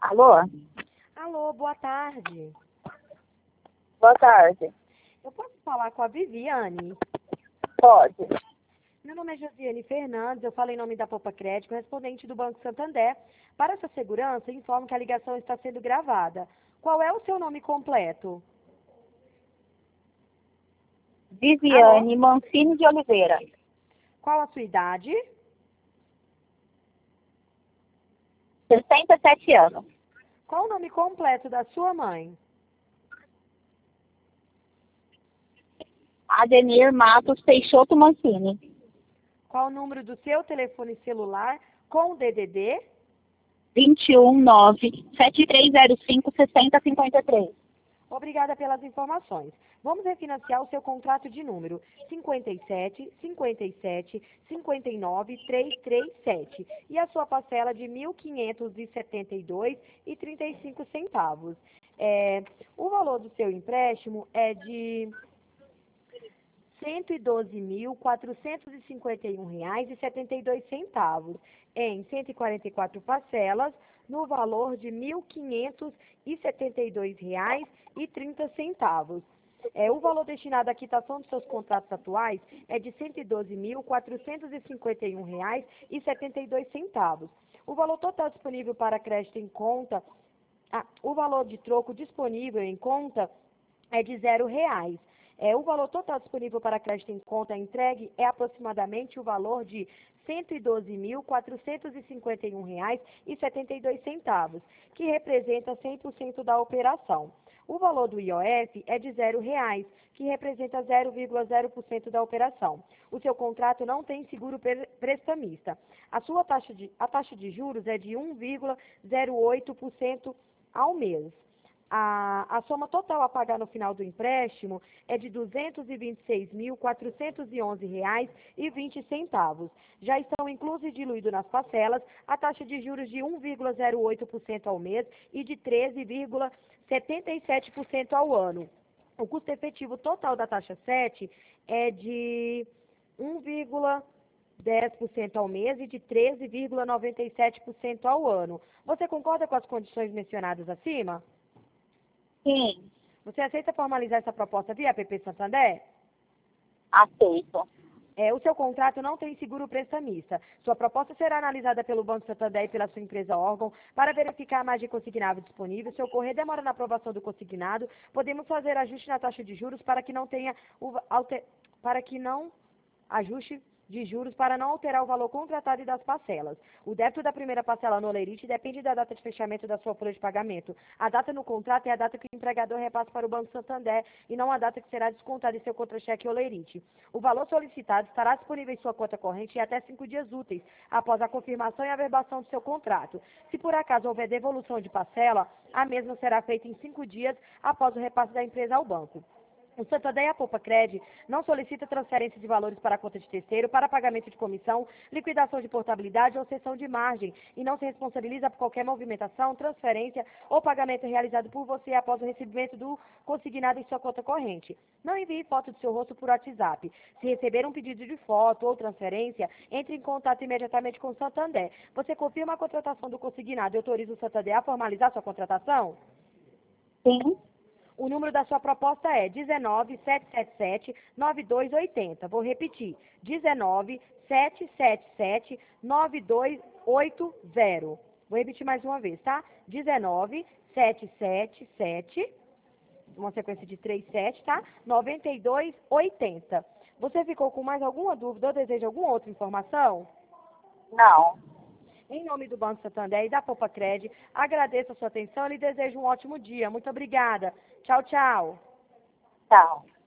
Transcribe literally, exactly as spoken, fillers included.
Alô? Alô, boa tarde. Boa tarde. Eu posso falar com a Viviane? Pode. Meu nome é Josiane Fernandes, eu falo em nome da Popa Crédito, correspondente do Banco Santander. Para essa segurança, informo que a ligação está sendo gravada. Qual é o seu nome completo? Viviane Alô? Mancini de Oliveira. Qual a sua idade? sessenta e sete anos. Qual o nome completo da sua mãe? Adenir Matos Peixoto Mancini. Qual o número do seu telefone celular com o D D D? vinte e um, nove, sete três zero cinco, seis zero cinco três. Obrigada pelas informações. Vamos refinanciar o seu contrato de número cinquenta e sete, cinquenta e sete, cinquenta e nove, trezentos e trinta e sete e a sua parcela de mil quinhentos e setenta e dois reais e trinta e cinco centavos. É, o valor do seu empréstimo é de cento e doze mil, quatrocentos e cinquenta e um reais e setenta e dois centavos, em cento e quarenta e quatro parcelas, no valor de mil quinhentos e setenta e dois reais e trinta centavos. É, o valor destinado à quitação dos seus contratos atuais é de cento e doze mil, quatrocentos e cinquenta e um reais e setenta e dois centavos. O valor total disponível para crédito em conta, ah, o valor de troco disponível em conta é de zero reais. É, o valor total disponível para crédito em conta entregue é aproximadamente o valor de cento e doze mil, quatrocentos e cinquenta e um reais e setenta e dois centavos, que representa cem por cento da operação. O valor do I O F é de zero reais, que representa zero vírgula zero por cento da operação. O seu contrato não tem seguro prestamista. A sua taxa de, a taxa de juros é de um vírgula zero oito por cento ao mês. A, a soma total a pagar no final do empréstimo é de duzentos e vinte e seis mil, quatrocentos e onze reais e vinte centavos. Já estão inclusos e diluídos nas parcelas a taxa de juros de um vírgula zero oito por cento ao mês e de treze vírgula setenta e sete por cento ao ano. O custo efetivo total da taxa sete é de um vírgula dez por cento ao mês e de treze vírgula noventa e sete por cento ao ano. Você concorda com as condições mencionadas acima? Sim, Você aceita formalizar essa proposta via P P Santander? aceito. É, o seu contrato não tem seguro prestamista. Sua proposta será analisada pelo Banco Santander e pela sua empresa órgão para verificar a margem consignável disponível. Se ocorrer demora na aprovação do consignado, podemos fazer ajuste na taxa de juros para que não tenha o, alter, para que não ajuste de juros para não alterar o valor contratado e das parcelas. O débito da primeira parcela no Olerite depende da data de fechamento da sua folha de pagamento. A data no contrato é a data que o empregador repassa para o Banco Santander e não a data que será descontada em seu contra-cheque Olerite. O valor solicitado estará disponível em sua conta corrente em até cinco dias úteis após a confirmação e averbação do seu contrato. Se por acaso houver devolução de parcela, a mesma será feita em cinco dias após o repasse da empresa ao banco. O Santander e a Popa Cred não solicita transferência de valores para a conta de terceiro, para pagamento de comissão, liquidação de portabilidade ou cessão de margem e não se responsabiliza por qualquer movimentação, transferência ou pagamento realizado por você após o recebimento do consignado em sua conta corrente. Não envie foto do seu rosto por WhatsApp. Se receber um pedido de foto ou transferência, entre em contato imediatamente com o Santander. Você confirma a contratação do consignado e autoriza o Santander a formalizar sua contratação? Sim. O número da sua proposta é um nove, sete sete sete, nove dois oito zero. Vou repetir, um nove, sete sete sete, nove dois oito zero. Vou repetir mais uma vez, tá? um nove, sete sete sete, uma sequência de três sete, tá? nove dois oito zero. Você ficou com mais alguma dúvida ou deseja alguma outra informação? Não. Em nome do Banco Santander e da Popa Cred, agradeço a sua atenção e lhe desejo um ótimo dia. Muito obrigada. Tchau, tchau. Tchau.